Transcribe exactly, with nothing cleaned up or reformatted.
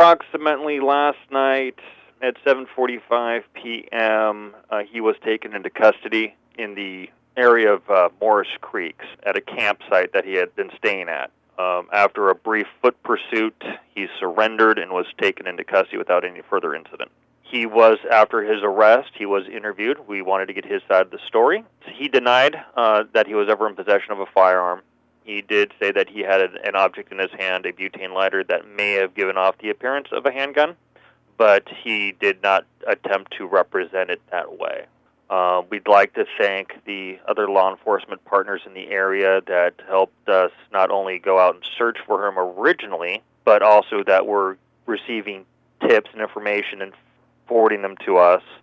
approximately last night at seven forty-five p.m., uh, he was taken into custody in the area of uh, Morris Creeks at a campsite that he had been staying at. Um, after a brief foot pursuit, he surrendered and was taken into custody without any further incident. He was, after his arrest, he was interviewed. We wanted to get his side of the story. He denied uh, that he was ever in possession of a firearm. He did say that he had an object in his hand, a butane lighter, that may have given off the appearance of a handgun, but he did not attempt to represent it that way. Uh, we'd like to thank the other law enforcement partners in the area that helped us not only go out and search for him originally, but also that were receiving tips and information and forwarding them to us